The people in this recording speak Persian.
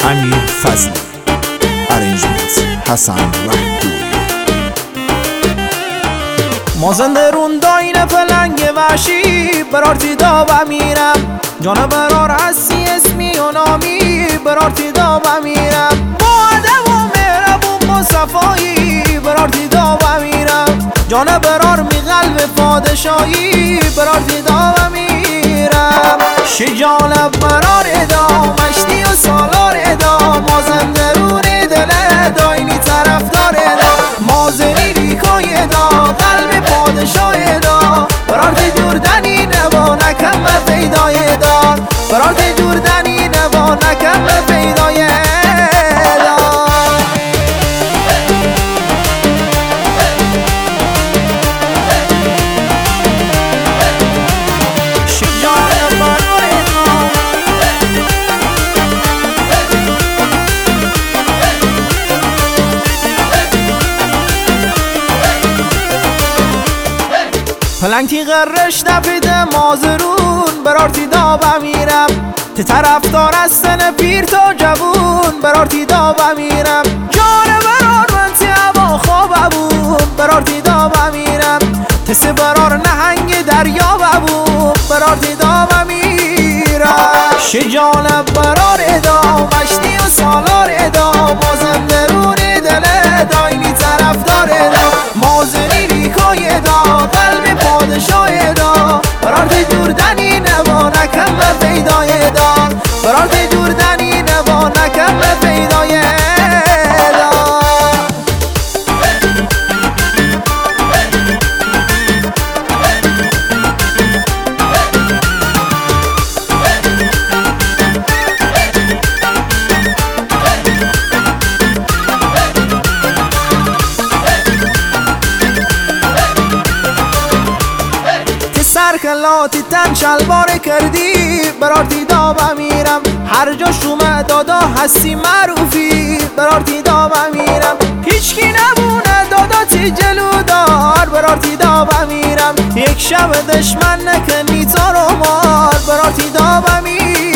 امیر فضلی، ارنجمنت حسن رهدوی. ما زنده رون داین پلنگ وحشی برارتی دابا میرم، جان برار هستی اسمی و نامی برارتی دابا میرم، با ادب و مهربون با صفایی برارتی دابا میرم، جان برار می قلب پادشاهی برارتی دابا میرم. شجال برار ادا مشتی و سالار ادا، ما زنده رون دل داینی طرفدار ادا، مازنی ریکای ادا قلب پادشاه ادا، برارتی جوردنی نوا نکم به پیدای دان، برارتی جوردنی نوا نکم به پیدای دان. شجاع برار ادا پلنگ تیغرش نپیده مازرون برارتی دابا میرم، ته طرفدار هستن پیر تا جوون برارتی دابا میرم، جان برار من تی هوا خواب بون برارتی دابا میرم، تسه برار نهنگ دریا ببون برارتی دابا میرم. شجال برار ادا مشتی و سالار ادا، ما زنده رون دل داینی طرفدار ادا، مازنی ریکای ادا قلب پادشاه ادا، برارتی جوردنی نوا نکم به پیدای دان، برارتی جوردنی نوا نکم به پیدای دان. سرکلاتی تن شلوار کردی برارتی دابا میرم، هر جا شومه دادا هستی معروفی برارتی دابا میرم، هیچکی نبونه دادا تی جلودار برارتی دابا میرم، یک شب دشمن نکنی تا رو مار برارتی دابا میرم.